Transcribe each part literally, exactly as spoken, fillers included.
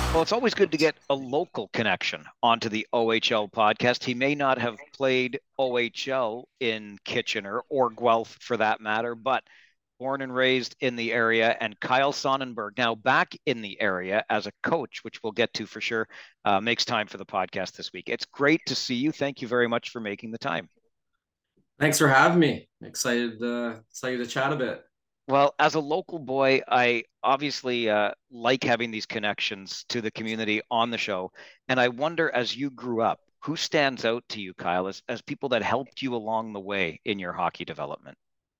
Well, it's always good to get a local connection onto the O H L podcast. He may not have played O H L in Kitchener or Guelph for that matter, but born and raised in the area. And Kyle Sonnenberg, now back in the area as a coach, which we'll get to for sure, uh, makes time for the podcast this week. It's great to see you. Thank you very much for making the time. Thanks for having me. Excited, uh, excited to chat a bit. Well, as a local boy, I obviously uh, like having these connections to the community on the show. And I wonder, as you grew up, who stands out to you, Kyle, as, as people that helped you along the way in your hockey development?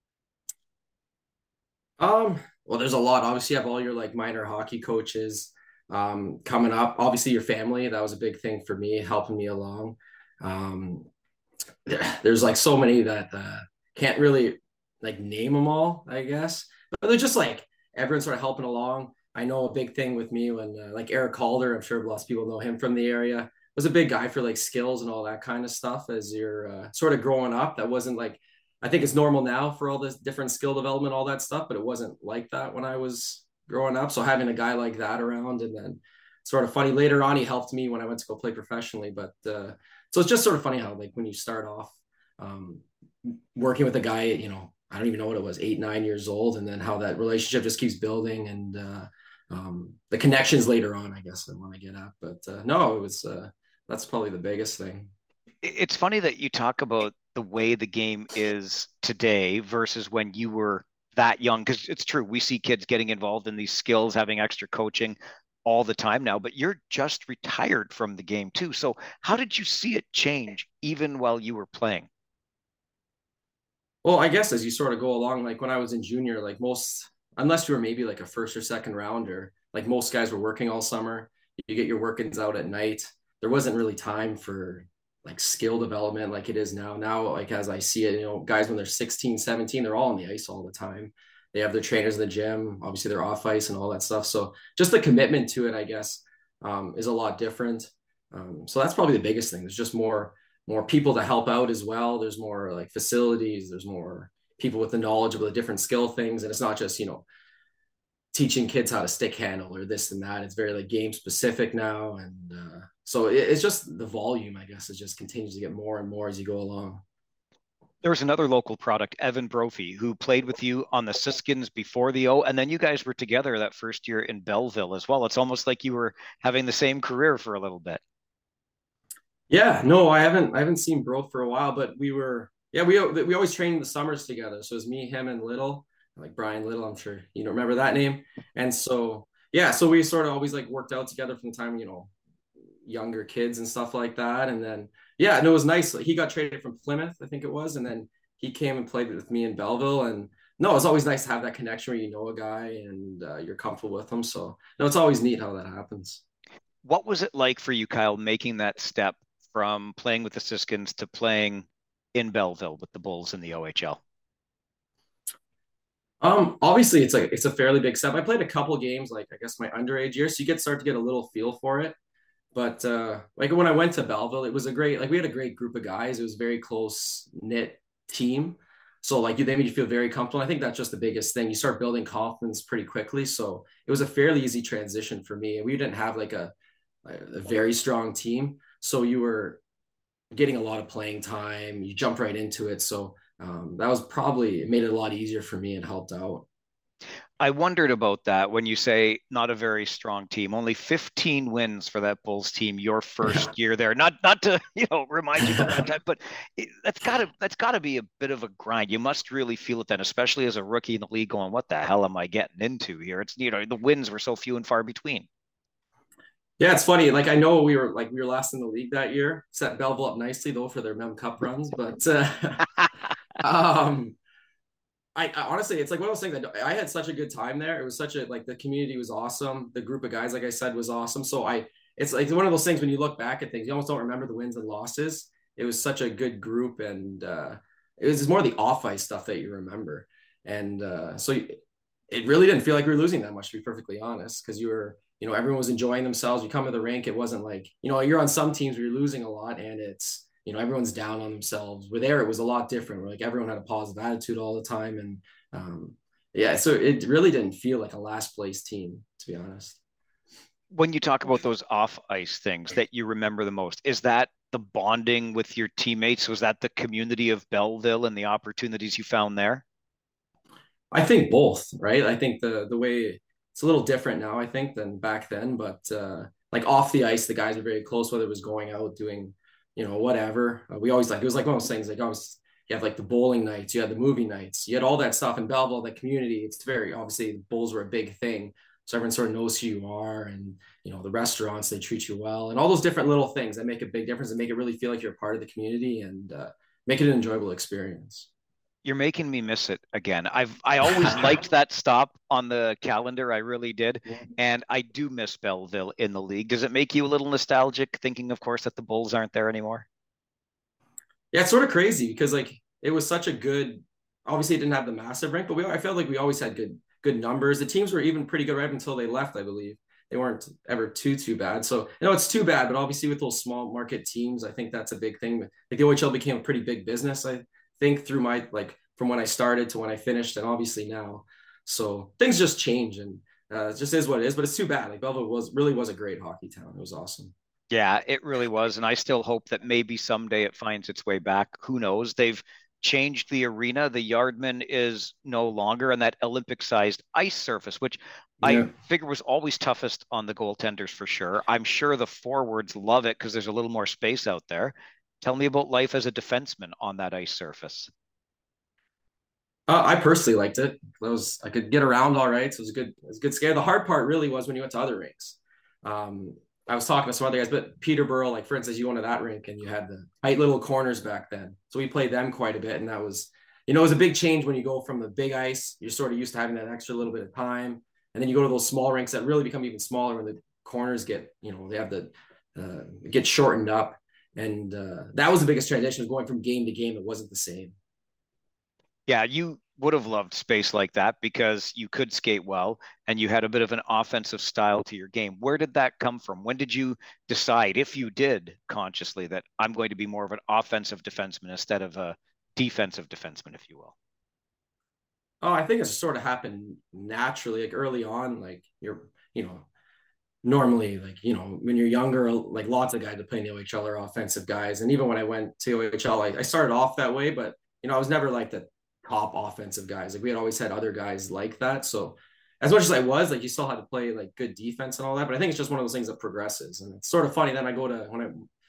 Um, well, there's a lot. Obviously, you have all your like minor hockey coaches um, coming up. Obviously, your family, that was a big thing for me, helping me along. Um, there's like so many that uh, can't really like name them all, I guess. But they're just like everyone sort of helping along. I know a big thing with me when uh, like Eric Calder, I'm sure lots of people know him from the area, was a big guy for like skills and all that kind of stuff as you're uh, sort of growing up. That wasn't like, I think it's normal now for all this different skill development, all that stuff, but it wasn't like that when I was growing up. So having a guy like that around, and then sort of funny later on, he helped me when I went to go play professionally. But uh, so it's just sort of funny how like when you start off um, working with a guy, you know, I don't even know what it was, eight, nine years old, and then how that relationship just keeps building and uh, um, the connections later on, I guess I want to get at. But uh, no, it was, uh, that's probably the biggest thing. It's funny that you talk about the way the game is today versus when you were that young, because it's true. We see kids getting involved in these skills, having extra coaching all the time now, but you're just retired from the game too. So, how did you see it change even while you were playing? Well, I guess as you sort of go along, like when I was in junior, like most, unless you were maybe like a first or second rounder, like most guys were working all summer. You get your workings out at night. There wasn't really time for like skill development like it is now. Now, like as I see it, you know, guys when they're sixteen, seventeen, they're all on the ice all the time. They have their trainers in the gym. Obviously, they're off ice and all that stuff. So just the commitment to it, I guess, um, is a lot different. Um, so that's probably the biggest thing. There's just more more people to help out as well. There's more like facilities. There's more people with the knowledge of the different skill things, and it's not just you know teaching kids how to stick handle or this and that. It's very like game specific now, and uh, so it, it's just the volume. I guess it just continues to get more and more as you go along. There was another local product, Evan Brophy, who played with you on the Siskins before the O, and then you guys were together that first year in Belleville as well. It's almost like you were having the same career for a little bit. Yeah, no, I haven't I haven't seen Bro for a while, but we were yeah we we always trained in the summers together. So it was me, him, and Little, like Brian Little. I'm sure you don't remember that name. And so yeah, so we sort of always like worked out together from the time you know younger kids and stuff like that. And then yeah, and it was nice. He got traded from Plymouth, I think it was, and then he came and played with me in Belleville. And no, it's always nice to have that connection where you know a guy and uh, you're comfortable with him. So no, it's always neat how that happens. What was it like for you, Kyle, making that step from playing with the Siskins to playing in Belleville with the Bulls in the O H L? Um, obviously it's like it's a fairly big step. I played a couple games, like I guess my underage years, so you get start to get a little feel for it. But uh, like when I went to Belleville, it was a great like we had a great group of guys. It was a very close knit team. So like you they made you feel very comfortable. I think that's just the biggest thing. You start building confidence pretty quickly. So it was a fairly easy transition for me. And we didn't have like a a very strong team. So you were getting a lot of playing time. You jumped right into it. So um, that was probably it made it a lot easier for me and helped out. I wondered about that when you say not a very strong team, only fifteen wins for that Bulls team your Yeah. first year there. Not not to, you know, remind you about that time, but it, that's got to that's got to be a bit of a grind. You must really feel it then, especially as a rookie in the league going, what the hell am I getting into here? It's, you know, the wins were so few and far between. Yeah, it's funny. Like I know we were like we were last in the league that year. Set Belleville up nicely though for their Mem Cup runs, but uh, um, I, I honestly, it's like one of those things that I had such a good time there. It was such a like the community was awesome. The group of guys, like I said, was awesome. So I, it's like one of those things when you look back at things, you almost don't remember the wins and losses. It was such a good group, and uh, it was more the off ice stuff that you remember. And uh, so it really didn't feel like we were losing that much, to be perfectly honest, because you were, you know, everyone was enjoying themselves. You come to the rink, it wasn't like, you know, you're on some teams where you're losing a lot and it's, you know, everyone's down on themselves. Where there, it was a lot different. Where like everyone had a positive attitude all the time, and um, yeah, so it really didn't feel like a last place team, to be honest. When you talk about those off ice things that you remember the most, is that the bonding with your teammates? Was that the community of Belleville and the opportunities you found there? I think both, right? I think the the way it's a little different now, I think, than back then. But uh, like off the ice, the guys are very close. Whether it was going out doing, you know, whatever. Uh, we always like it was like one of those things. Like always, you have like the bowling nights, you had the movie nights, you had all that stuff in Belleville. The community, it's very obviously the Bulls were a big thing, so everyone sort of knows who you are, and you know the restaurants they treat you well, and all those different little things that make a big difference and make it really feel like you're a part of the community and uh, make it an enjoyable experience. You're making me miss it again. I've I always liked that stop on the calendar. I really did. And I do miss Belleville in the league. Does it make you a little nostalgic thinking, of course, that the Bulls aren't there anymore? Yeah, it's sort of crazy because like it was such a good. Obviously, it didn't have the massive rank, but we I felt like we always had good good numbers. The teams were even pretty good right until they left, I believe. They weren't ever too too bad. So you know it's too bad, but obviously with those small market teams, I think that's a big thing. Like the O H L became a pretty big business, I think, through my like from when I started to when I finished, and obviously now. So things just change, and uh, it just is what it is. But it's too bad. Like Belleville was really was a great hockey town. It was awesome. Yeah, it really was. And I still hope that maybe someday it finds its way back. Who knows? They've changed the arena. The Yardman is no longer on that Olympic sized ice surface, which I Yeah. figure was always toughest on the goaltenders for sure. I'm sure the forwards love it because there's a little more space out there. Tell me about life as a defenseman on that ice surface. Uh, I personally liked it. That was I could get around all right. So it was a good, it was a good scare. The hard part really was when you went to other rinks. Um, I was talking to some other guys, but Peterborough, like for instance, you went to that rink and you had the tight little corners back then. So we played them quite a bit, and that was, you know, it was a big change when you go from the big ice. You're sort of used to having that extra little bit of time, and then you go to those small rinks that really become even smaller when the corners get, you know, they have the uh, get shortened up, and uh, that was the biggest transition, was going from game to game. It wasn't the same. Yeah, you would have loved space like that because you could skate well and you had a bit of an offensive style to your game. Where did that come from? When did you decide, if you did consciously, that I'm going to be more of an offensive defenseman instead of a defensive defenseman, if you will? Oh, I think it's sort of happened naturally, like early on, like you're, you know, normally like, you know, when you're younger, like lots of guys that play in the O H L are offensive guys. And even when I went to O H L, I, I started off that way, but you know, I was never like the top offensive guys. Like we had always had other guys like that. So as much as I was, like you still had to play like good defense and all that. But I think it's just one of those things that progresses. And it's sort of funny. Then I go to when I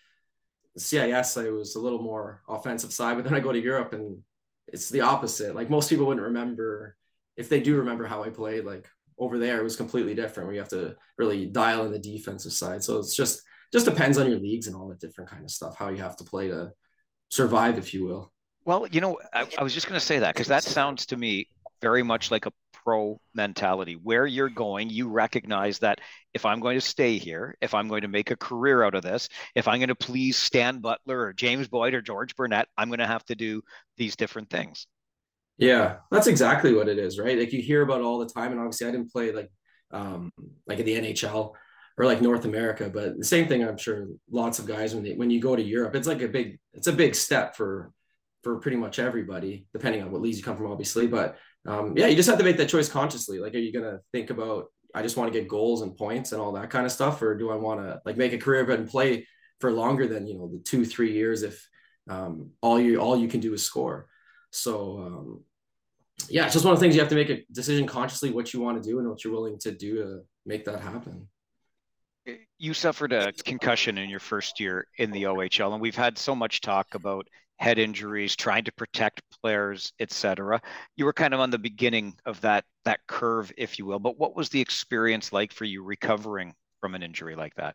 C I S, I was a little more offensive side, but then I go to Europe and it's the opposite. Like most people wouldn't remember, if they do remember how I played, like over there, it was completely different where you have to really dial in the defensive side. So it's just, just depends on your leagues and all that different kind of stuff, how you have to play to survive, if you will. Well, you know, I, I was just going to say that because that sounds to me very much like a pro mentality. Where you're going, you recognize that if I'm going to stay here, if I'm going to make a career out of this, if I'm going to please Stan Butler or James Boyd or George Burnett, I'm going to have to do these different things. Yeah, that's exactly what it is, right? Like you hear about all the time, and obviously I didn't play like um like in the N H L or like North America, but the same thing I'm sure lots of guys when they when you go to Europe, it's like a big it's a big step for for pretty much everybody, depending on what leagues you come from, obviously. But um yeah, you just have to make that choice consciously. Like, are you gonna think about I just want to get goals and points and all that kind of stuff, or do I want to like make a career of it and play for longer than you know the two three years if um all you all you can do is score. So um yeah, it's just one of the things you have to make a decision consciously what you want to do and what you're willing to do to make that happen. You suffered a concussion in your first year in the O H L, and we've had so much talk about head injuries, trying to protect players, et cetera. You were kind of on the beginning of that that curve, if you will. But what was the experience like for you recovering from an injury like that?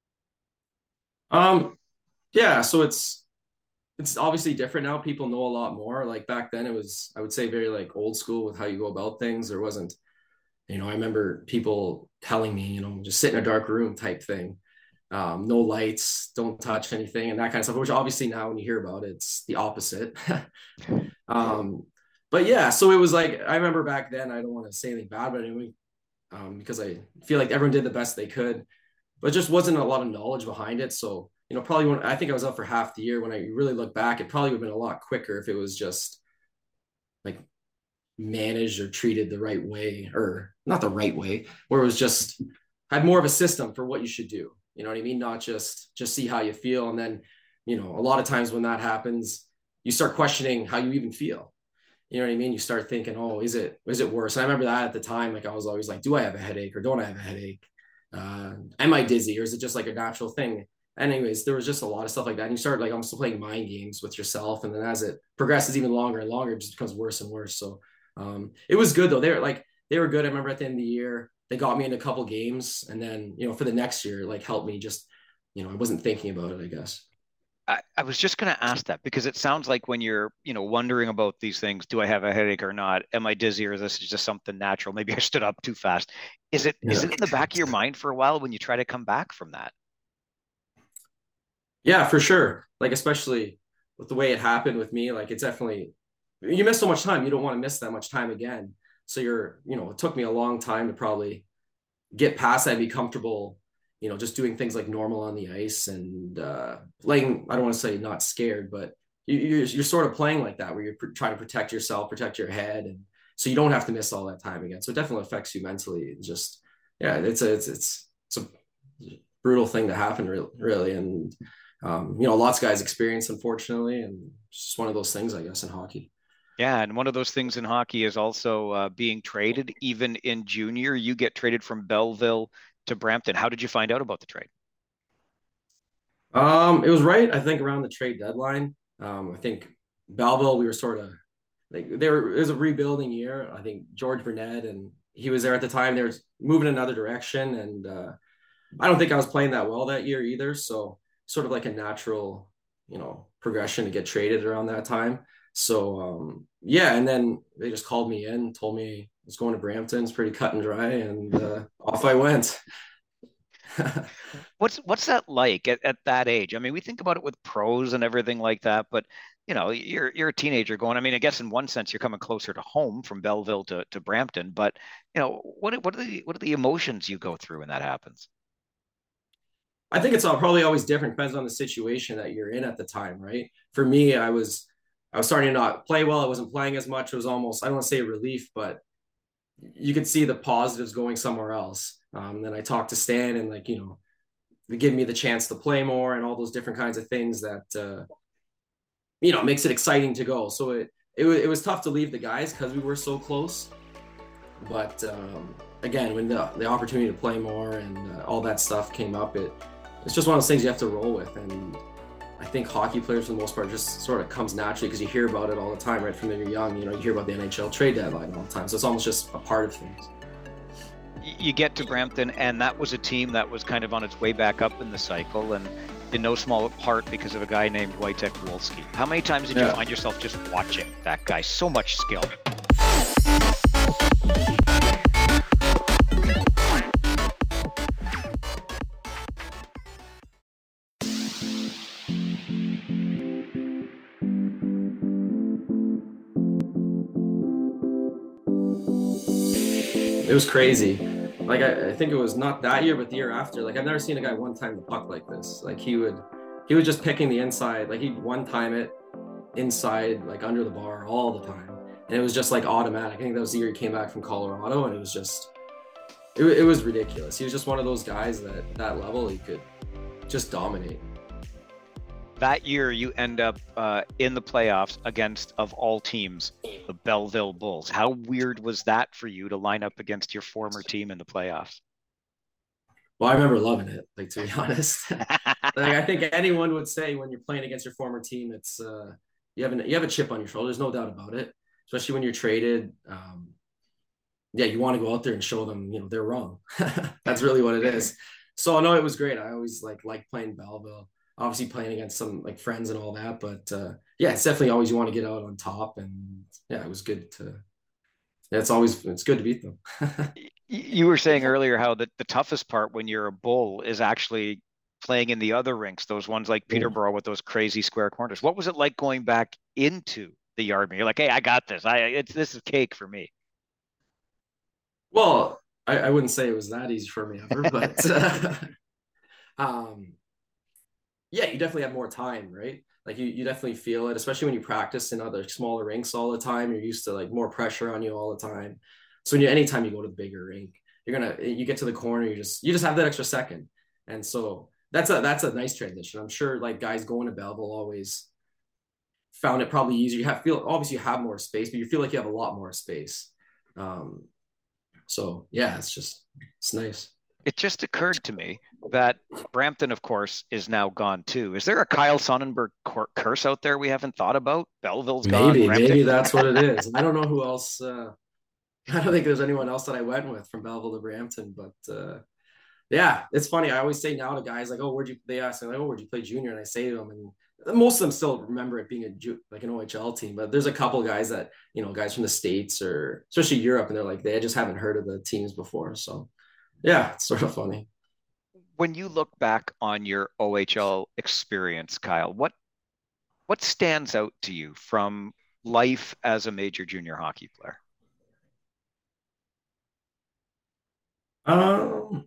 Um, yeah, so it's it's obviously different now. People know a lot more. Like back then, it was I would say very like old school with how you go about things. There wasn't, you know, I remember people telling me, you know, just sit in a dark room type thing. Um, no lights, don't touch anything, and that kind of stuff. Which obviously now when you hear about it, it's the opposite. um, but yeah, so it was like I remember back then. I don't want to say anything bad, but anyway, um, because I feel like everyone did the best they could, but just wasn't a lot of knowledge behind it. So you know, probably when I think I was out for half the year. When I really look back, it probably would have been a lot quicker if it was just like managed or treated the right way, or not the right way, where it was just had more of a system for what you should do. You know what I mean? Not just just see how you feel. And then, you know, a lot of times when that happens, you start questioning how you even feel. You know what I mean? You start thinking, oh, is it is it worse? And I remember that at the time, like I was always like, do I have a headache or don't I have a headache? Uh, am I dizzy or is it just like a natural thing? Anyways, there was just a lot of stuff like that. And you start like almost playing mind games with yourself. And then as it progresses even longer and longer, it just becomes worse and worse. So um, it was good though. They were like, they were good. I remember at the end of the year, they got me into a couple games. And then, you know, for the next year, like helped me just, you know, I wasn't thinking about it, I guess. I, I was just going to ask that because it sounds like when you're, you know, wondering about these things, do I have a headache or not? Am I dizzy or is this just something natural? Maybe I stood up too fast. Is it is Yeah. it in the back of your mind for a while when you try to come back from that? Yeah, for sure. Like, especially with the way it happened with me, like it's definitely, you miss so much time. You don't want to miss that much time again. So you're, you know, it took me a long time to probably get past that and be comfortable, you know, just doing things like normal on the ice and uh, playing. I don't want to say not scared, but you, you're, you're sort of playing like that where you're pr- trying to protect yourself, protect your head. And so you don't have to miss all that time again. So it definitely affects you mentally. It's just, yeah, it's a, it's, it's, it's a brutal thing to happen really, really. And, um, you know, lots of guys experience, unfortunately. And it's just one of those things, I guess, in hockey. Yeah, and one of those things in hockey is also uh, being traded. Even in junior, you get traded from Belleville to Brampton. How did you find out about the trade? Um, it was right, I think, around the trade deadline. Um, I think Belleville, we were sort of like they were. It was a rebuilding year. I think George Burnett and he was there at the time. They were moving in another direction, and uh, I don't think I was playing that well that year either. So sort of like a natural, you know, progression to get traded around that time. So um, yeah, and then they just called me in, told me I was going to Brampton. It's pretty cut and dry, and uh, off I went. What's what's that like at, at that age? I mean, we think about it with pros and everything like that, but you know, you're you're a teenager going. I mean, I guess in one sense you're coming closer to home from Belleville to, to Brampton, but you know, what what are the what are the emotions you go through when that happens? I think it's all probably always different. Depends on the situation that you're in at the time, right? For me, I was I was starting to not play well. I wasn't playing as much. It was almost I don't want to say relief, but you could see the positives going somewhere else. Um, then I talked to Stan and like you know they give me the chance to play more and all those different kinds of things that uh, you know makes it exciting to go. So it it, it was tough to leave the guys because we were so close. But um, again, when the the opportunity to play more and uh, all that stuff came up, it it's just one of those things you have to roll with. And I think hockey players, for the most part, just sort of comes naturally because you hear about it all the time, right from when you're young. You know, you hear about the N H L trade deadline all the time, so it's almost just a part of things. You get to Brampton, and that was a team that was kind of on its way back up in the cycle, and in no small part because of a guy named Wojtek Wolski. How many times did you Yeah. find yourself just watching that guy? So much skill. It was crazy. Like I, I think it was not that year, but the year after. Like I've never seen a guy one time the puck like this. Like he would, he was just picking the inside. Like he'd one time it inside, like under the bar all the time, and it was just like automatic. I think that was the year he came back from Colorado, and it was just, it, it was ridiculous. He was just one of those guys that at that level he could just dominate. That year, you end up uh, in the playoffs against, of all teams, the Belleville Bulls. How weird was that for you to line up against your former team in the playoffs? Well, I remember loving it. Like to be honest, like I think anyone would say when you're playing against your former team, it's uh, you have an, you have a chip on your shoulder. There's no doubt about it. Especially when you're traded. Um, yeah, you want to go out there and show them, you know, they're wrong. That's really what it is. So no, it was great. I always like like playing Belleville. Obviously playing against some like friends and all that, but uh, yeah, it's definitely always you want to get out on top, and yeah, it was good to. Yeah, it's always it's good to beat them. You were saying earlier how the, the toughest part when you're a Bull is actually playing in the other rinks, those ones like Peterborough with those crazy square corners. What was it like going back into the yard? You're like, hey, I got this. I it's this is cake for me. Well, I, I wouldn't say it was that easy for me ever, but uh, um, yeah, you definitely have more time, right? Like you, you definitely feel it, especially when you practice in other smaller rinks all the time. You're used to like more pressure on you all the time. So when you, anytime you go to the bigger rink, you're gonna you get to the corner, you just you just have that extra second. And so that's a that's a nice transition. I'm sure like guys going to Belleville always found it probably easier. You have feel obviously you have more space, but you feel like you have a lot more space. Um, so yeah, it's just it's nice. It just occurred to me that Brampton, of course, is now gone too. Is there a Kyle Sonnenberg curse out there we haven't thought about? Belleville's gone. Maybe, Brampton. maybe that's what it is. I don't know who else. Uh, I don't think there's anyone else that I went with from Belleville to Brampton, but uh, yeah, it's funny. I always say now to guys like, "Oh, where'd you?" They ask me like, "Oh, where'd you play junior?" And I say to them, and most of them still remember it being a ju- like an O H L team. But there's a couple guys that you know, guys from the States or especially Europe, and they're like they just haven't heard of the teams before. So yeah, it's sort of funny. When you look back on your O H L experience, Kyle, what what stands out to you from life as a major junior hockey player? Um,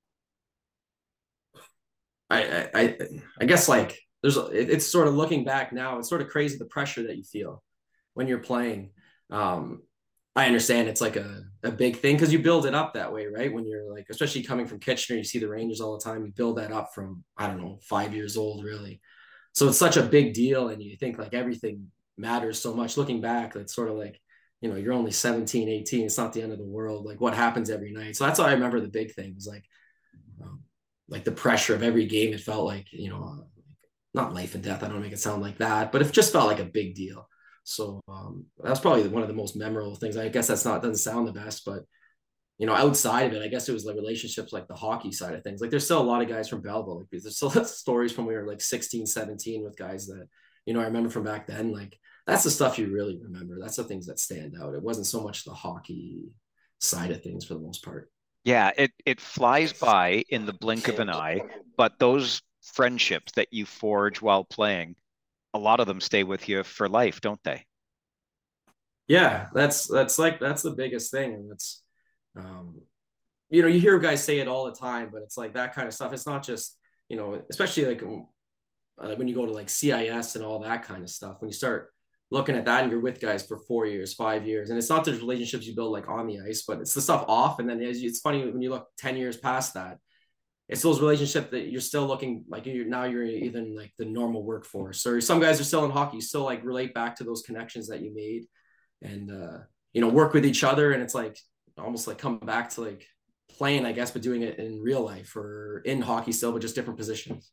I I I guess like there's it's sort of looking back now, it's sort of crazy the pressure that you feel when you're playing. Um, I understand it's like a, a big thing because you build it up that way, right? When you're like, especially coming from Kitchener, you see the Rangers all the time. You build that up from, I don't know, five years old, really. So it's such a big deal. And you think like everything matters so much. Looking back, it's sort of like, you know, you're only seventeen, eighteen. It's not the end of the world. Like what happens every night. So that's why I remember the big thing was like, um, like the pressure of every game. It felt like, you know, not life and death. I don't make it sound like that, but it just felt like a big deal. So um, that's probably one of the most memorable things. I guess that's not doesn't sound the best, but you know, outside of it, I guess it was like relationships, like the hockey side of things. Like there's still a lot of guys from Belleville. Like there's still stories from when we were like sixteen, seventeen with guys that, you know, I remember from back then. Like that's the stuff you really remember. That's the things that stand out. It wasn't so much the hockey side of things for the most part. Yeah, it it flies by in the blink of an eye, but those friendships that you forge while playing, a lot of them stay with you for life, don't they? Yeah, that's that's like that's the biggest thing, and that's um, you know, you hear guys say it all the time, but it's like that kind of stuff. It's not just you know, especially like uh, when you go to like C I S and all that kind of stuff. When you start looking at that, and you're with guys for four years, five years, and it's not the relationships you build like on the ice, but it's the stuff off. And then as you, it's funny when you look ten years past that, it's those relationships that you're still looking like you're now you're even like the normal workforce, or some guys are still in hockey, still like relate back to those connections that you made, and uh, you know work with each other, and it's like almost like come back to like playing, I guess, but doing it in real life or in hockey still, but just different positions.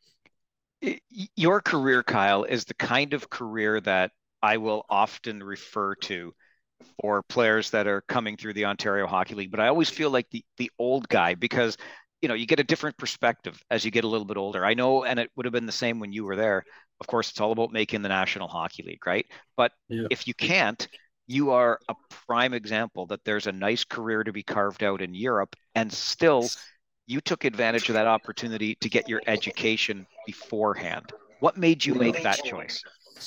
Your career, Kyle, is the kind of career that I will often refer to for players that are coming through the Ontario Hockey League. But I always feel like the the old guy because you know you get a different perspective as you get a little bit older. I know, and it would have been the same when you were there. Of course, it's all about making the National Hockey League, right? But Yeah. if you can't, you are a prime example that there's a nice career to be carved out in Europe, and still you took advantage of that opportunity to get your education beforehand. What made you make that choice?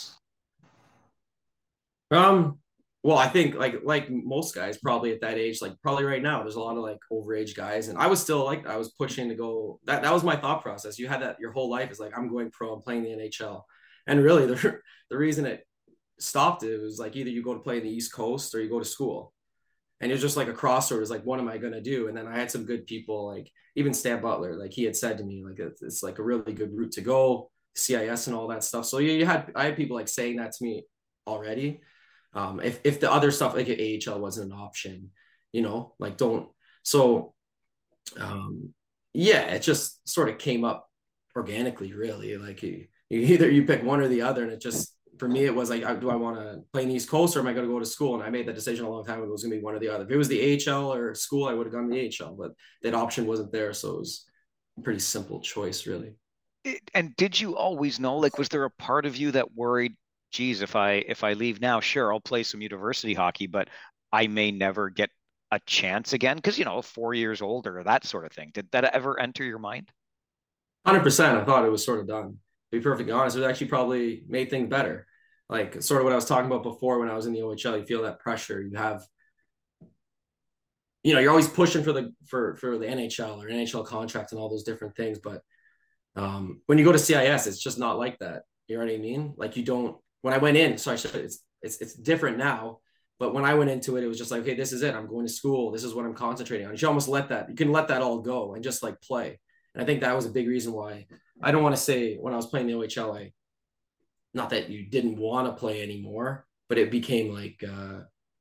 Um, well, I think like like most guys probably at that age, like probably right now, there's a lot of like overage guys, and I was still like I was pushing to go. That that was my thought process. You had that your whole life is like I'm going pro, I'm playing the N H L, and really the the reason it stopped it was like either you go to play in the East Coast or you go to school, and it was just like a crossroads. Like what am I gonna do? And then I had some good people, like even Stan Butler, like he had said to me, like it's, it's like a really good route to go, C I S and all that stuff. So you, you had I had people like saying that to me already. Um, if if the other stuff like A H L wasn't an option, you know, like don't. So, um, yeah, it just sort of came up organically, really. Like you, you either you pick one or the other, and it just for me it was like, do I want to play in the East Coast or am I going to go to school? And I made that decision a long time ago. It was going to be one or the other. If it was the A H L or school, I would have gone to the A H L, but that option wasn't there, so it was a pretty simple choice, really. And did you always know? Like, was there a part of you that worried? Geez, if I if I leave now, sure, I'll play some university hockey, but I may never get a chance again because you know, four years older, that sort of thing. Did that ever enter your mind? one hundred percent. I thought it was sort of done. To be perfectly honest, it actually probably made things better. Like sort of what I was talking about before when I was in the O H L, you feel that pressure. You have, you know, you're always pushing for the for for the N H L or N H L contract and all those different things. But um, when you go to C I S, it's just not like that. You know what I mean? Like you don't. When I went in, so I should. It's it's it's different now, But when I went into it, it was just like, okay, this is it. I'm going to school. This is what I'm concentrating on. You should almost let that, you can let that all go and just like play. And I think that was a big reason why I don't want to say when I was playing the O H L, I, not that you didn't want to play anymore, but it became like, uh,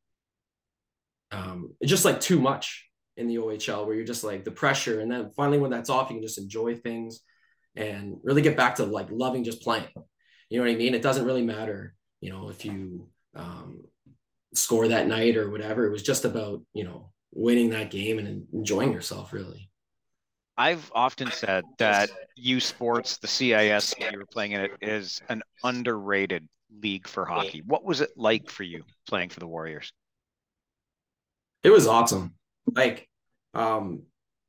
um, just like too much in the O H L where you're just like the pressure. And then finally, when that's off, you can just enjoy things and really get back to like loving just playing. You know what I mean? It doesn't really matter, you know, if you, um, score that night or whatever. It was just about, you know, winning that game and enjoying yourself, really. I've often said that U Sports, the C I S, when you were playing in it, is an underrated league for hockey. What was it like for you playing for the Warriors? It was awesome. Like, um,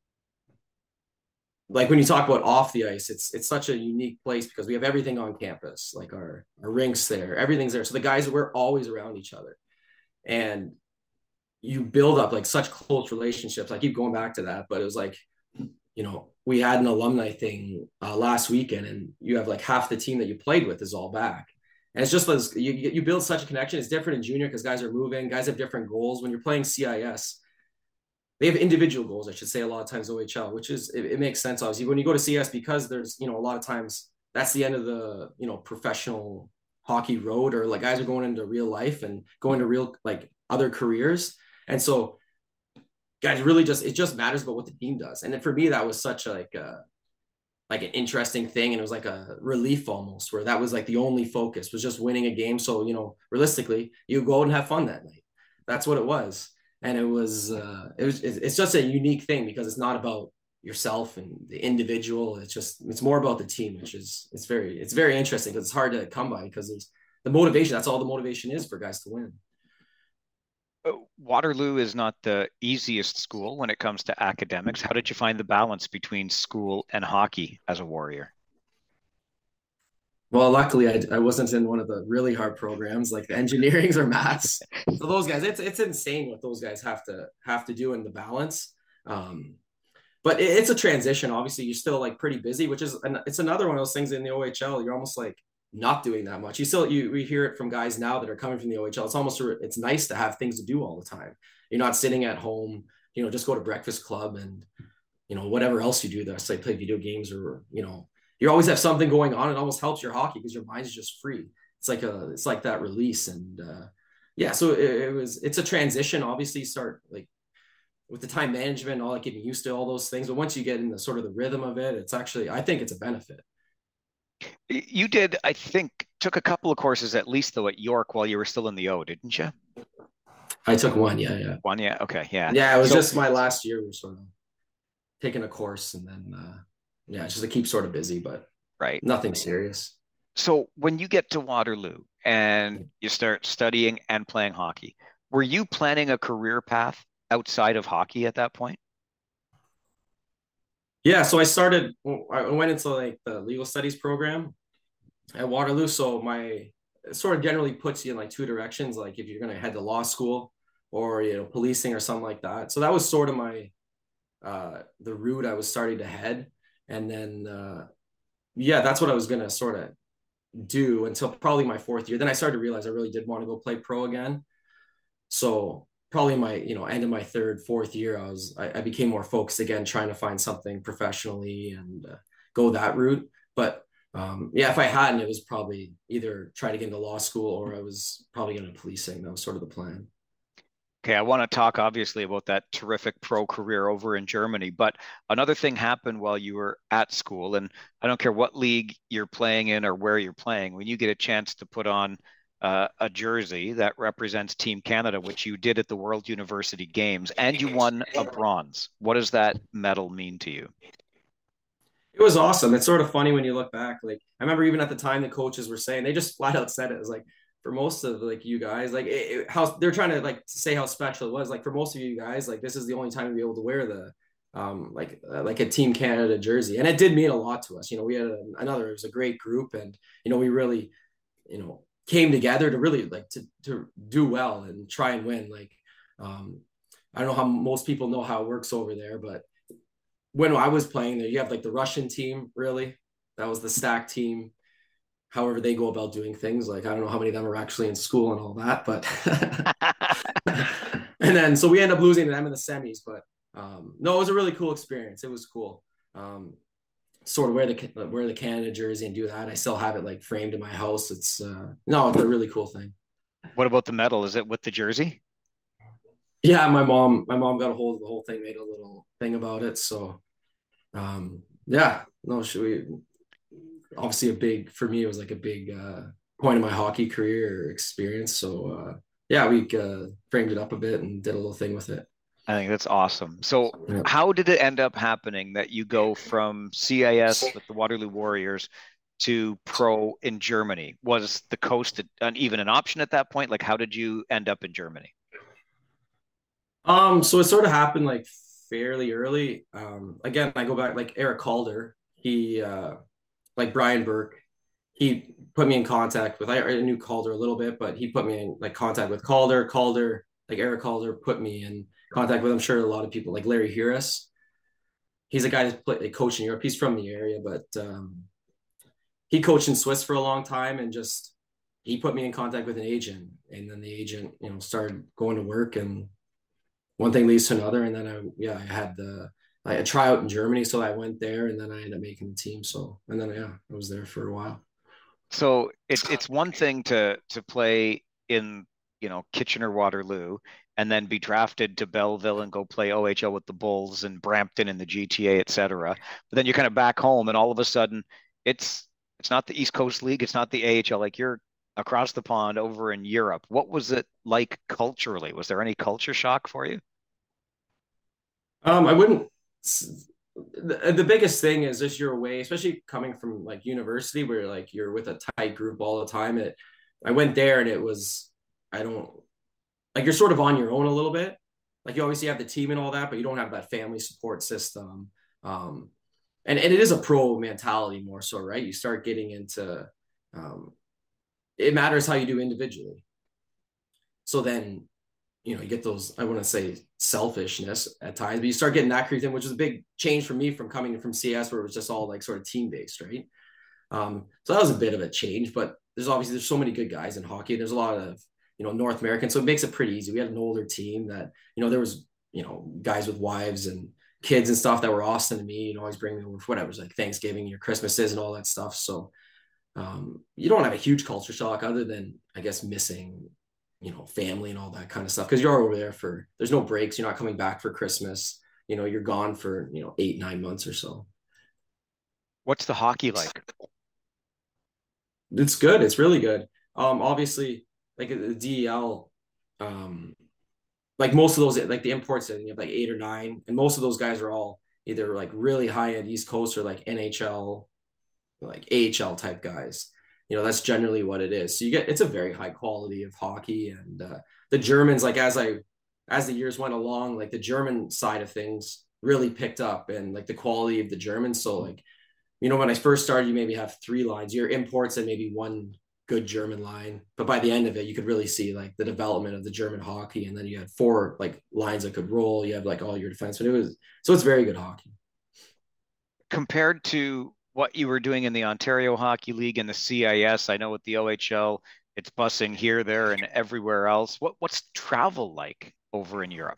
like when you talk about off the ice, it's it's such a unique place because we have everything on campus, like our our rinks there, everything's there. So the guys, we're always around each other. And you build up like such close relationships. I keep going back to that, but it was like, you know, we had an alumni thing uh, last weekend, and you have like half the team that you played with is all back. And it's just as you, you build such a connection. It's different in junior because guys are moving, guys have different goals. When you're playing C I S, they have individual goals, I should say, a lot of times O H L, which is, it, it makes sense. Obviously, when you go to C I S, because there's, you know, a lot of times that's the end of the, you know, professional hockey road, or like guys are going into real life and going to real like other careers. And so guys really just, it just matters about what the team does. And then for me, that was such a, like a, like an interesting thing. And it was like a relief almost, where that was like the only focus was just winning a game. So, you know, realistically, you go out and have fun that night. That's what it was. And it was, uh, it was, it's just a unique thing because it's not about yourself and the individual. It's just, it's more about the team, which is, it's very, it's very interesting because it's hard to come by because there's the motivation. That's all the motivation is for guys to win. Waterloo is not the easiest school when it comes to academics. How did you find the balance between school and hockey as a Warrior? Well, luckily I, I wasn't in one of the really hard programs like the engineerings or maths. So those guys, it's it's insane what those guys have to have to do in the balance. Um, but it, it's a transition. Obviously, you're still like pretty busy, which is an, it's another one of those things in the O H L. You're almost like not doing that much. You still you we hear it from guys now that are coming from the O H L. It's almost it's nice to have things to do all the time. You're not sitting at home. You know, just go to breakfast club and you know whatever else you do. That's like play video games or you know. You always have something going on. It almost helps your hockey because your mind's just free. It's like a, it's like that release. And uh, yeah, so it, it was, it's a transition. Obviously you start like with the time management, all like getting used to all those things. But once you get in the sort of the rhythm of it, it's actually, I think it's a benefit. You did, I think, took a couple of courses at least though at York while you were still in the O, didn't you? I took one. Yeah. Yeah. One. Yeah. Okay. Yeah. Yeah. It was so, just my last year. We were sort of taking a course and then, uh, yeah, just to keep sort of busy, but right. Nothing serious. So when you get to Waterloo and you start studying and playing hockey, were you planning a career path outside of hockey at that point? Yeah, so I started, I went into like the legal studies program at Waterloo. So my it sort of generally puts you in like two directions, like if you're going to head to law school or, you know, policing or something like that. So that was sort of my, uh, the route I was starting to head. And then, uh, yeah, that's what I was going to sort of do until probably my fourth year. Then I started to realize I really did want to go play pro again. So probably my, you know, end of my third, fourth year, I was, I, I became more focused again, trying to find something professionally and uh, go that route. But um, yeah, if I hadn't, it was probably either try to get into law school or I was probably going to policing. That was sort of the plan. Okay, I want to talk obviously about that terrific pro career over in Germany, but another thing happened while you were at school, and I don't care what league you're playing in or where you're playing, when you get a chance to put on uh, a jersey that represents Team Canada, which you did at the World University Games, and you won a bronze. What does that medal mean to you? It was awesome. It's sort of funny when you look back. Like I remember even at the time the coaches were saying, they just flat out said it. It was like, for most of like you guys, like it, it, how they're trying to like say how special it was. Like for most of you guys, like this is the only time to be able to wear the um like uh, like a Team Canada jersey, and it did mean a lot to us. You know, we had a, another. It was a great group, and you know we really, you know, came together to really like to to do well and try and win. Like um, I don't know how most people know how it works over there, but when I was playing there, you have like the Russian team. Really, that was the stack team. however they go about doing things. Like, I don't know how many of them are actually in school and all that, but and then so we end up losing to them in the semis. But um, no, it was a really cool experience. It was cool. Um, sort of wear the wear the Canada jersey and do that. I still have it like framed in my house. It's uh, no, it's a really cool thing. What about the medal? Is it with the jersey? Yeah, my mom, my mom got a hold of the whole thing, made a little thing about it. So, um, yeah, no, should we? Obviously, a big for me. It was like a big uh, point in my hockey career experience. So, uh, yeah, we uh, framed it up a bit and did a little thing with it. I think that's awesome. So, Yeah. how did it end up happening that you go from C I S with the Waterloo Warriors to pro in Germany? Was the coast an, even an option at that point? Like, how did you end up in Germany? Um, so it sort of happened like fairly early. Um, again, I go back like Eric Calder. He uh, like Brian Burke. He put me in contact with. I knew Calder a little bit, but he put me in like contact with Calder. Calder, like Eric Calder, put me in contact with. I'm sure a lot of people like Larry Harris. He's a guy that's played, like, coached in Europe. He's from the area, but um, he coached in Swiss for a long time, and just he put me in contact with an agent, and then the agent, you know, started going to work, and one thing leads to another, and then I yeah I had the I had a tryout in Germany, so I went there, and then I ended up making the team. So and then yeah, I was there for a while. So it's it's one thing to to play in, you know, Kitchener Waterloo and then be drafted to Belleville and go play O H L with the Bulls and Brampton in the G T A, et cetera. But then you're kind of back home, and all of a sudden it's it's not the East Coast League, it's not the A H L. Like, you're across the pond over in Europe. What was it like culturally? Was there any culture shock for you? Um, I wouldn't. The, the biggest thing is just you're away, especially coming from like university where like you're with a tight group all the time. It, I went there and it was, I don't like you're sort of on your own a little bit. Like you obviously have the team and all that, but you don't have that family support system. Um, and, and it is a pro mentality more so, right? You start getting into, um, it matters how you do individually. So then you know, you get those, I wouldn't say selfishness at times, but you start getting that creeped in, which is a big change for me from coming from C S where it was just all like sort of team based, right? Um, so that was a bit of a change, but there's obviously, there's so many good guys in hockey. There's a lot of, you know, North American. So it makes it pretty easy. We had an older team that, you know, there was, you know, guys with wives and kids and stuff that were awesome to me, you know, always bring me over for whatever, it was like Thanksgiving, your Christmases and all that stuff. So um, you don't have a huge culture shock other than, I guess, missing, you know, family and all that kind of stuff. Cause you're over there for, there's no breaks. You're not coming back for Christmas. You know, you're gone for, you know, eight, nine months or so. What's the hockey like? It's good. It's really good. Um, obviously like the D E L, um, like most of those, like the imports, you have like eight or nine, and most of those guys are all either like really high end East Coast or like N H L, like A H L type guys. You know, that's generally what it is. So you get, it's a very high quality of hockey. And uh, the Germans, like as I, as the years went along, like the German side of things really picked up, and like the quality of the Germans. So like, you know, when I first started, you maybe have three lines, your imports and maybe one good German line. But by the end of it, you could really see like the development of the German hockey. And then you had four like lines that could roll. You have like all your defensemen. It was, so it's very good hockey. Compared to what you were doing in the Ontario Hockey League and the C I S, I know with the O H L, it's bussing here, there, and everywhere else. What what's travel like over in Europe?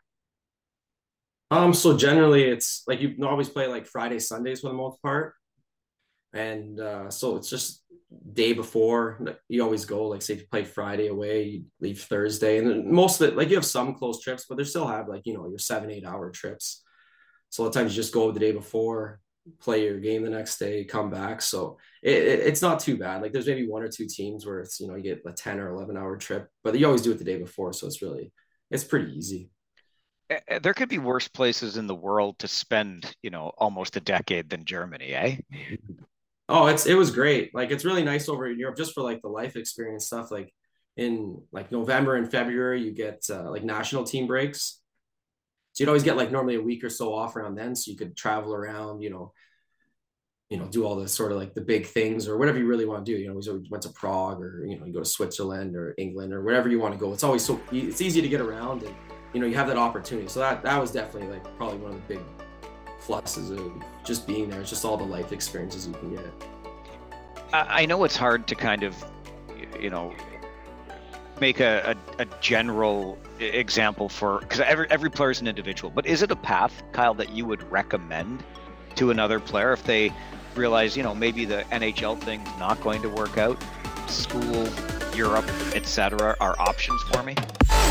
Um, so generally it's like you always play like Friday, Sundays for the most part. And uh, so it's just day before you always go, like say if you play Friday away, you leave Thursday. And then most of it, like you have some close trips, but they still have like, you know, your seven, eight hour trips. So a lot of times you just go the day before, play your game the next day, come back. So it, it, it's not too bad. Like there's maybe one or two teams where it's, you know, you get a ten or eleven hour trip, but you always do it the day before. So it's really, it's pretty easy. There could be worse places in the world to spend, you know, almost a decade than Germany, eh? Oh, it's, it was great. Like, it's really nice over in Europe just for like the life experience stuff. Like in like November and February, you get uh, like national team breaks. So you'd always get like normally a week or so off around then. So you could travel around, you know, you know, do all the sort of like the big things or whatever you really want to do. You know, we went to Prague, or, you know, you go to Switzerland or England or wherever you want to go. It's always so, it's easy to get around, and, you know, you have that opportunity. So that, that was definitely like probably one of the big pluses of just being there. It's just all the life experiences you can get. I, I know it's hard to kind of, you know, make a, a, a general example for, because every every player is an individual, but is it a path, Kyle, that you would recommend to another player if they realize, you know, maybe the N H L thing's not going to work out, school, Europe, et cetera, are options for me?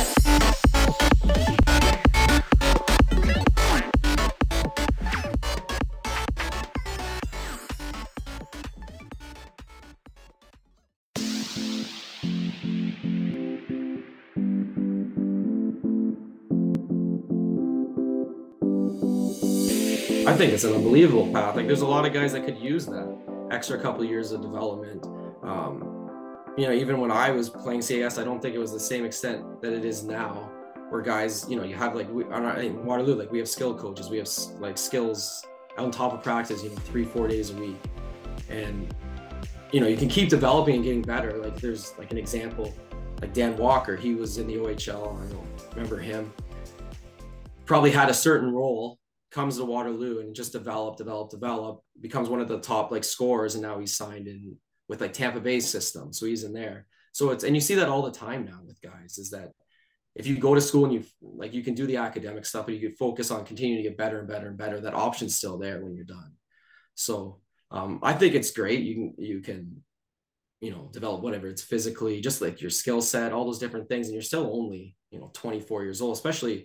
I think it's an unbelievable path. Like there's a lot of guys that could use that extra couple of years of development. Um, you know, even when I was playing C A S, I don't think it was the same extent that it is now, where guys, you know, you have like we, in Waterloo, like we have skill coaches, we have like skills on top of practice, you know, three, four days a week. And, you know, you can keep developing and getting better. Like there's like an example, like Dan Walker, he was in the O H L. I don't remember him. Probably had a certain role, comes to Waterloo and just develop, develop, develop, becomes one of the top like scorers. And now he's signed in with like Tampa Bay's system. So he's in there. So it's, and you see that all the time now with guys, is that if you go to school and you like, you can do the academic stuff, but you can focus on continuing to get better and better and better. That option's still there when you're done. So um, I think it's great. You can, you can, you know, develop whatever it's physically, just like your skill set, all those different things. And you're still only, you know, twenty-four years old, especially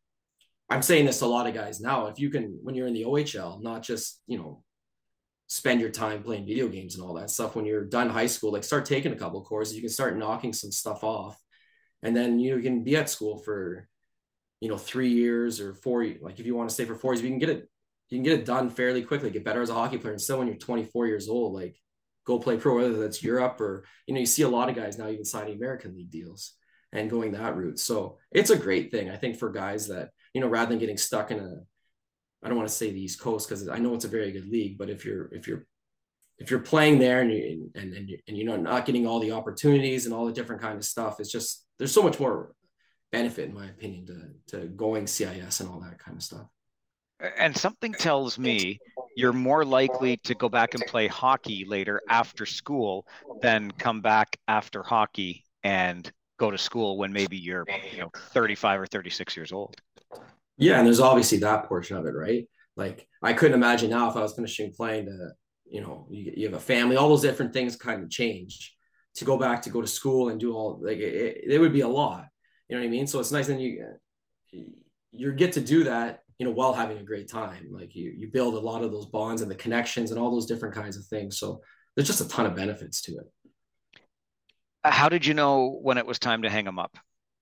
I'm saying this to a lot of guys now, if you can, when you're in the O H L, not just, you know, spend your time playing video games and all that stuff. When you're done high school, like start taking a couple of courses, you can start knocking some stuff off. And then you can be at school for, you know, three years or four, like if you want to stay for four years, you can get it, you can get it done fairly quickly, get better as a hockey player. And still when you're twenty-four years old, like go play pro, whether that's Europe or, you know, you see a lot of guys now even signing American League deals and going that route. So it's a great thing, I think, for guys that, you know, rather than getting stuck in a, I don't want to say the East Coast because I know it's a very good league, but if you're, if you're, if you're playing there and you, and, and, you, and you know, not getting all the opportunities and all the different kind of stuff, it's just, there's so much more benefit in my opinion to, to going C I S and all that kind of stuff. And something tells me you're more likely to go back and play hockey later after school than come back after hockey and go to school when maybe you're, you know, thirty-five or thirty-six years old. Yeah. And there's obviously that portion of it, right? Like I couldn't imagine now if I was finishing playing to, you know, you, you have a family, all those different things kind of change to go back to go to school and do all like, it, it would be a lot, you know what I mean? So it's nice. Then you, you get to do that, you know, while having a great time. Like you, you build a lot of those bonds and the connections and all those different kinds of things. So there's just a ton of benefits to it. How did you know when it was time to hang them up?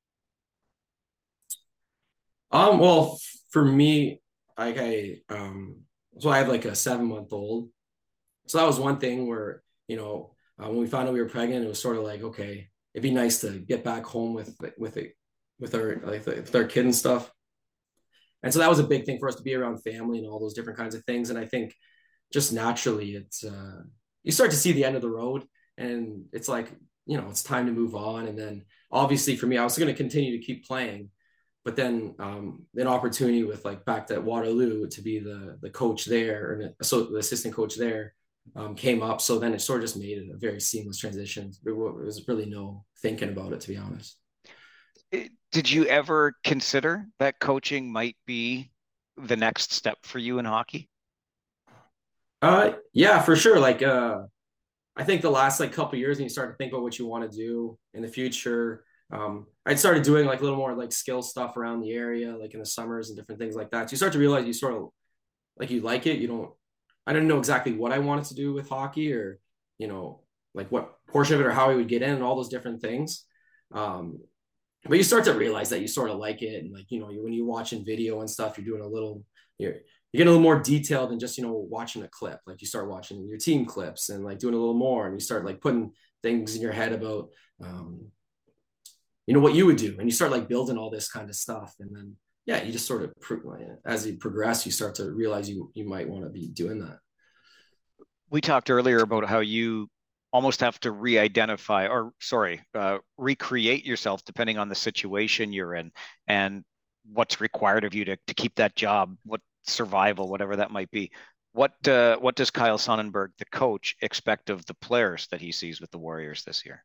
Um, well, for me, like I, um, so I have like a seven month old. So that was one thing where, you know, uh, when we found out we were pregnant, it was sort of like, okay, it'd be nice to get back home with, with it, with our, like with our kid and stuff. And so that was a big thing for us to be around family and all those different kinds of things. And I think just naturally it's, uh, you start to see the end of the road and it's like, you know, it's time to move on. And then obviously for me, I was going to continue to keep playing, but then um, an opportunity with like back at Waterloo to be the the coach there, or so the assistant coach there um, came up. So then it sort of just made it a very seamless transition. There was really no thinking about it, to be honest. Did you ever consider that coaching might be the next step for you in hockey? Uh, yeah, for sure. Like, uh, I think the last like couple of years, when you start to think about what you want to do in the future, um, I'd started doing like a little more like skill stuff around the area, like in the summers and different things like that. So you start to realize you sort of like you like it. You don't. I didn't know exactly what I wanted to do with hockey, or you know, like what portion of it or how I would get in, and all those different things. Um, but you start to realize that you sort of like it, and like you know, when you're watching video and stuff, you're doing a little. You're you get a little more detailed than just, you know, watching a clip. Like you start watching your team clips and like doing a little more, and you start like putting things in your head about, um, you know, what you would do. And you start like building all this kind of stuff. And then, yeah, you just sort of, as you progress, you start to realize you, you might want to be doing that. We talked earlier about how you almost have to re-identify or sorry, uh, recreate yourself depending on the situation you're in and what's required of you to, to keep that job, what survival, whatever that might be. What uh, what does Kyle Sonnenberg, the coach, expect of the players that he sees with the Warriors this year?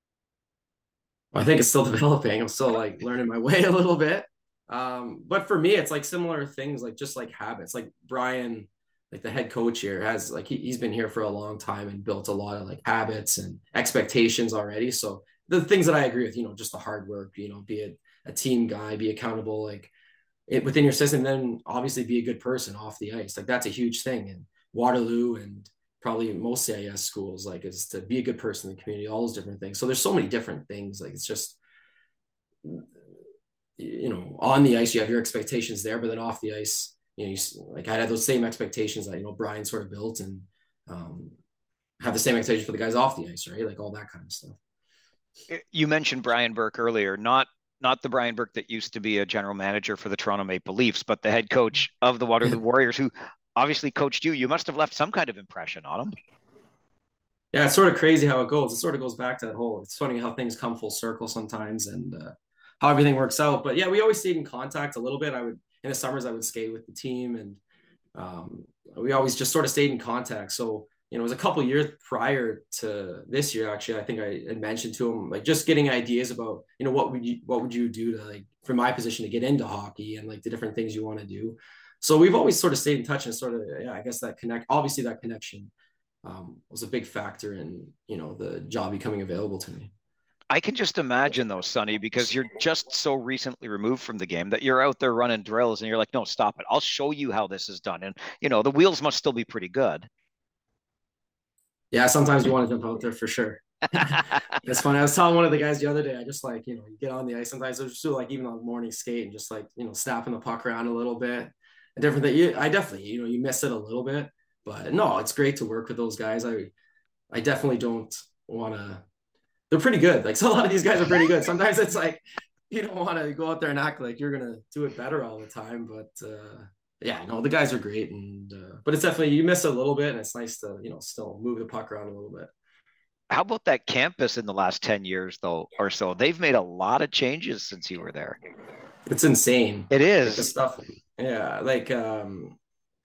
I think it's still developing. I'm still like learning my way a little bit. Um, but for me, it's like similar things, like just like habits. Like Brian, like the head coach here, has like he, he's been here for a long time and built a lot of like habits and expectations already. So the things that I agree with, you know, just the hard work, you know, be a, a team guy, be accountable, like it within your system, then obviously be a good person off the ice. Like that's a huge thing. And Waterloo and probably most C I S schools, like is to be a good person in the community, all those different things. So there's so many different things. Like it's just, you know, on the ice, you have your expectations there, but then off the ice, you know, you, like I had those same expectations that, you know, Brian sort of built, and um, have the same expectations for the guys off the ice, right? Like all that kind of stuff. You mentioned Brian Burke earlier, not not the Brian Burke that used to be a general manager for the Toronto Maple Leafs, but the head coach of the Waterloo Warriors, who obviously coached you. You must have left some kind of impression on him. Yeah, it's sort of crazy how it goes. It sort of goes back to that whole, it's funny how things come full circle sometimes, and uh, how everything works out. But yeah, we always stayed in contact a little bit. I would, in the summers, I would skate with the team, and um, we always just sort of stayed in contact. So, you know, it was a couple years prior to this year, actually, I think I had mentioned to him, like just getting ideas about, you know, what would you, what would you do to, like, for my position to get into hockey, and like the different things you want to do. So we've always sort of stayed in touch, and sort of, yeah, I guess that connect, obviously that connection um, was a big factor in, you know, the job becoming available to me. I can just imagine though, Sonny, because you're just so recently removed from the game that you're out there running drills and you're like, no, stop it. I'll show you how this is done. And, you know, the wheels must still be pretty good. Yeah, sometimes you want to jump out there for sure. It's funny. I was telling one of the guys the other day, I just like, you know, you get on the ice. Sometimes there's just like even on morning skate and just like, you know, snapping the puck around a little bit. A different thing. You, I definitely, you know, you miss it a little bit. But no, it's great to work with those guys. I I definitely don't want to. They're pretty good. Like, so a lot of these guys are pretty good. Sometimes it's like you don't want to go out there and act like you're gonna do it better all the time. But uh, yeah, no, the guys are great, and uh, but it's definitely you miss a little bit, and it's nice to, you know, still move the puck around a little bit. How about that campus in the last ten years, though, or so? They've made a lot of changes since you were there. It's insane. It Like the is. stuff. Yeah, like um,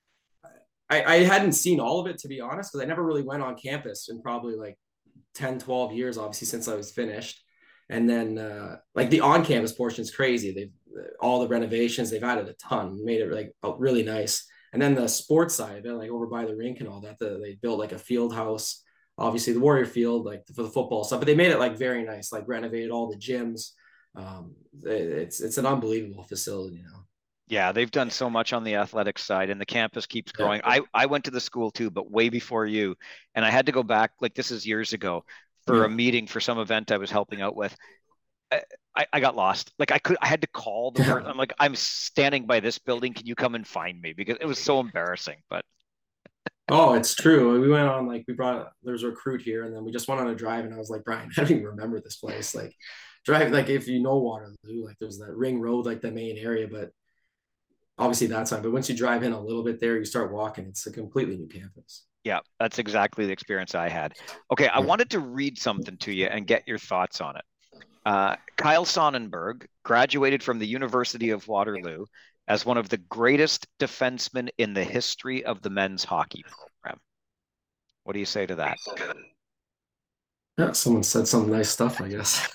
I I hadn't seen all of it, to be honest, because I never really went on campus in probably like ten, twelve years, obviously, since I was finished. And then uh, like the on-campus portion is crazy. They've all the renovations, they've added a ton, made it like really nice. And then the sports side of it, like over by the rink and all that, the, they built like a field house, obviously the Warrior Field, like for the football stuff, but they made it like very nice, like renovated all the gyms. Um, it's it's an unbelievable facility now. Yeah, they've done so much on the athletic side, and the campus keeps Yeah. growing. I, I went to the school too, but way before you. And I had to go back, like this is years ago, for a Yeah. meeting for some event I was helping out with. I, I got lost. Like I could, I had to call the person. Yeah. I'm like, I'm standing by this building. Can you come and find me? Because it was so embarrassing. But Oh, it's true. We went on like we brought there's a recruit here, and then we just went on a drive, and I was like, Brian, I don't even remember this place. Like drive, like if you know Waterloo, like there's that ring road, like the main area, but obviously that time. But once you drive in a little bit there, you start walking, it's a completely new campus. yeah, that's exactly the experience I had. Okay, I Yeah. wanted to read something to you and get your thoughts on it. Uh, Kyle Sonnenberg graduated from the University of Waterloo as one of the greatest defensemen in the history of the men's hockey program. What do you say to that? Yeah, someone said some nice stuff, I guess.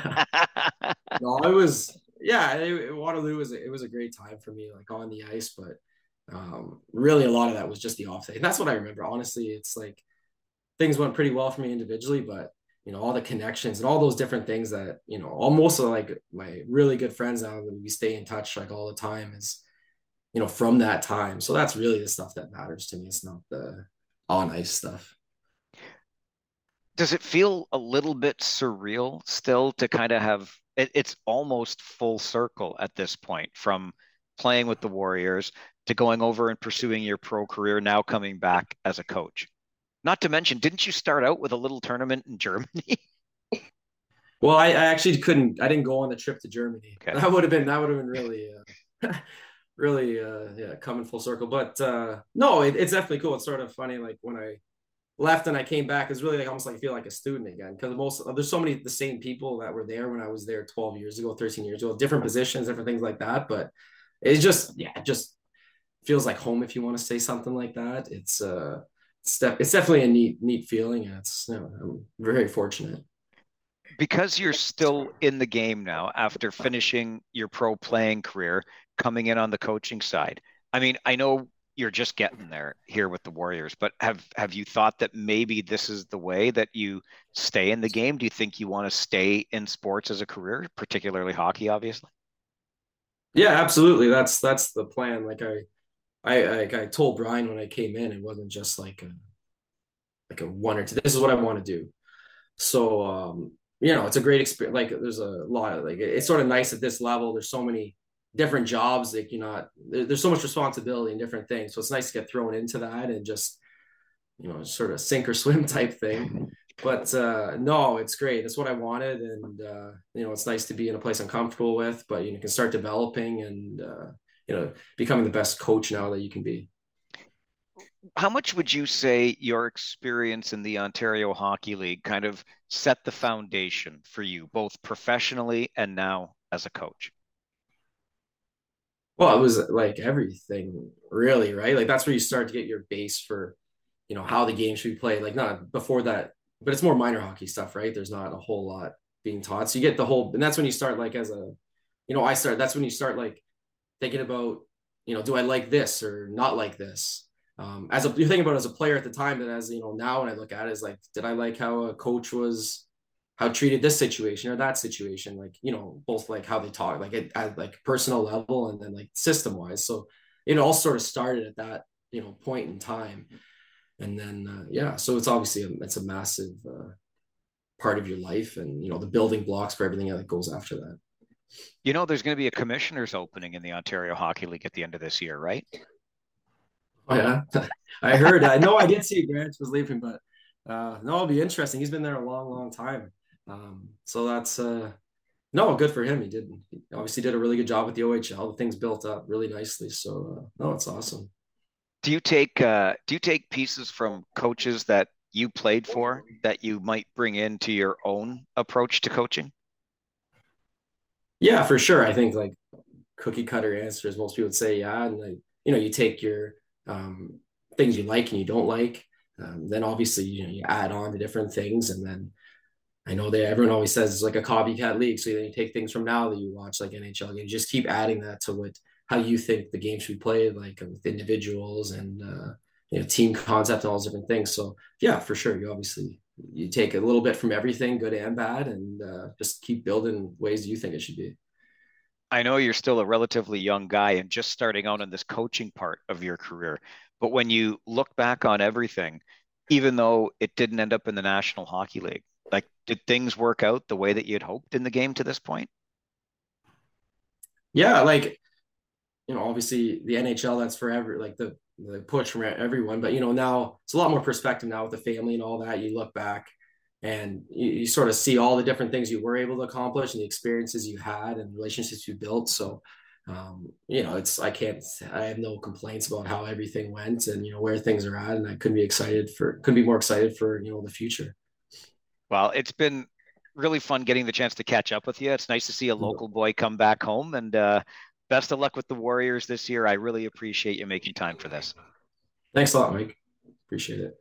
No, it was yeah, it, Waterloo was a, it was a great time for me, like on the ice, but um, really a lot of that was just the off day. And that's what I remember. Honestly, it's like things went pretty well for me individually, but you know, all the connections and all those different things that, you know, almost like my really good friends now that we stay in touch like all the time is, you know, from that time. So that's really the stuff that matters to me. It's not the on ice stuff. Does it feel a little bit surreal still to kind of have it, it's almost full circle at this point from playing with the Warriors to going over and pursuing your pro career, now coming back as a coach? Not to mention, didn't you start out with a little tournament in Germany? Well, I, I actually couldn't, I didn't go on the trip to Germany. Okay. That would have been, that would have been really, uh, really, uh, yeah, coming full circle. But uh, no, it, it's definitely cool. It's sort of funny. Like when I left and I came back, it's really like almost like I feel like a student again, because most there's so many the same people that were there when I was there twelve years ago, thirteen years ago, different positions, different things like that. But it's just, yeah, just feels like home, if you want to say something like that. It's uh, it's, def- it's definitely a neat, neat feeling. And it's, you know, I'm very fortunate. Because you're still in the game now after finishing your pro playing career, coming in on the coaching side. I mean, I know you're just getting there here with the Warriors, but have have you thought that maybe this is the way that you stay in the game? Do you think you want to stay in sports as a career, particularly hockey, obviously? Yeah, absolutely. That's that's the plan. Like I I like I told Brian when I came in, it wasn't just like a like a one or two. This is what I want to do. So um, you know, it's a great experience. Like there's a lot of like it's sort of nice at this level. There's so many different jobs, like, you know, there, there's so much responsibility and different things. So it's nice to get thrown into that and just, you know, sort of sink or swim type thing. But uh, no, it's great. That's what I wanted. And, uh, you know, it's nice to be in a place I'm comfortable with, but you know, can start developing and, uh, you know, becoming the best coach now that you can be. How much would you say your experience in the Ontario Hockey League kind of set the foundation for you, both professionally and now as a coach? Well, it was like everything really, right? Like that's where you start to get your base for, you know, how the game should be played. Like not before that, but it's more minor hockey stuff, right? There's not a whole lot being taught. So you get the whole, and that's when you start like as a, you know, I start, that's when you start like thinking about, you know, do I like this or not like this? Um, as a, you're thinking about it as a player at the time, that as, you know, now when I look at it is like, did I like how a coach was, how treated this situation or that situation, like, you know, both like how they talk, like at, at like personal level and then like system wise. So it all sort of started at that, you know, point in time. And then, uh, yeah, so it's obviously, a, it's a massive uh, part of your life and, you know, the building blocks for everything that goes after that. You know, there's going to be a commissioner's opening in the Ontario Hockey League at the end of this year, right? Oh, yeah. I heard, I know I did see Grant was leaving, but uh, no, it'll be interesting. He's been there a long, long time. Um, so that's, uh, no, good for him. He did, he obviously did a really good job with the O H L. The thing's built up really nicely. So, uh, no, it's awesome. Do you take, uh, do you take pieces from coaches that you played for that you might bring into your own approach to coaching? Yeah, for sure. I think like cookie cutter answers, most people would say, yeah. And like, you know, you take your, um, things you like and you don't like. Um, then obviously, you know, you add on to different things. And then I know that everyone always says it's like a copycat league. So then you take things from now that you watch, like N H L games, just keep adding that to what, how you think the game should be played, like with individuals and, uh, you know, team concept and all those different things. So yeah, for sure. You obviously, you take a little bit from everything, good and bad, and uh, just keep building ways you think it should be. I know you're still a relatively young guy and just starting out in this coaching part of your career. But when you look back on everything, even though it didn't end up in the National Hockey League, like, did things work out the way that you'd hoped in the game to this point? Yeah, like, you know, obviously the N H L, that's forever, like the, the push from everyone. But, you know, now it's a lot more perspective now with the family and all that. You look back and you, you sort of see all the different things you were able to accomplish and the experiences you had and relationships you built. So, um, you know, it's, I can't, I have no complaints about how everything went and, you know, where things are at. And I couldn't be excited for, couldn't be more excited for, you know, the future. Well, it's been really fun getting the chance to catch up with you. It's nice to see a local boy come back home, and uh, best of luck with the Warriors this year. I really appreciate you making time for this. Thanks a lot, Mike. Appreciate it.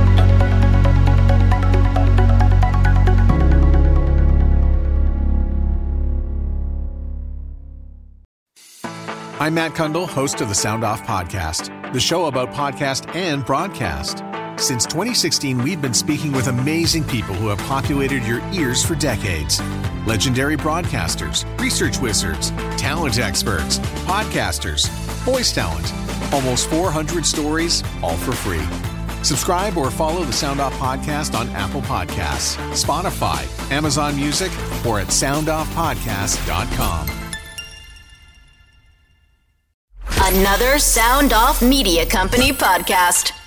I'm Matt Kundle, host of the Sound Off Podcast, the show about podcast and broadcast. Since twenty sixteen, we've been speaking with amazing people who have populated your ears for decades. Legendary broadcasters, research wizards, talent experts, podcasters, voice talent. Almost four hundred stories, all for free. Subscribe or follow the Sound Off Podcast on Apple Podcasts, Spotify, Amazon Music, or at sound off podcast dot com. Another Sound Off Media Company podcast.